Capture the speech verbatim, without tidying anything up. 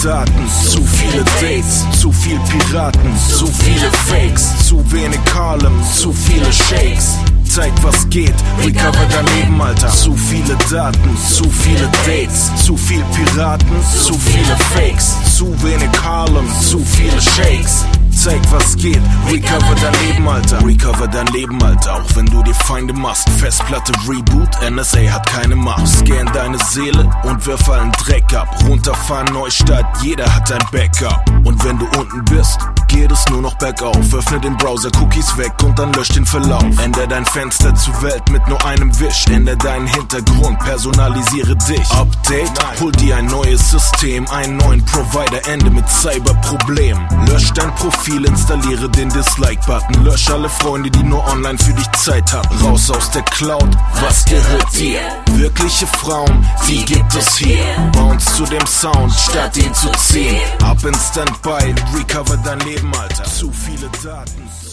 Daten, zu viele Dates, zu viel Piraten, zu viele Fakes, zu wenig Harlem, zu viele Shakes. Zeig, was geht, recover dein Leben, Alter. Zu viele Daten, zu viele Dates, zu viel Piraten, zu viele Fakes, zu wenig Harlem, zu viele Shakes. Zeig, was geht, recover dein Leben, Alter. Recover dein Leben, Alter, auch wenn du dir Feinde machst. Festplatte Reboot, N S A hat keine Macht. Scan deine Seele und wirf allen Dreck ab. Runterfahren, Neustart, jeder hat ein Backup. Und wenn du unten bist, geht es nur noch bergauf. Öffne den Browser, Cookies weg und dann lösch den Verlauf. Änder dein Fenster zur Welt mit nur einem Wisch. Änder deinen Hintergrund, personalisiere dich. Update, hol dir ein neues System, einen neuen Provider, Ende mit Cyberproblem. Lösch dein Profil, installiere den Dislike-Button. Lösch alle Freunde, die nur online für dich Zeit hatten. Raus aus der Cloud, was gehört dir? Wirkliche Frauen, die gibt es hier. Bounce zu dem Sound, statt ihn zu ziehen. Ab in Standby, recover dein Leben, Alter. Zu viele Daten.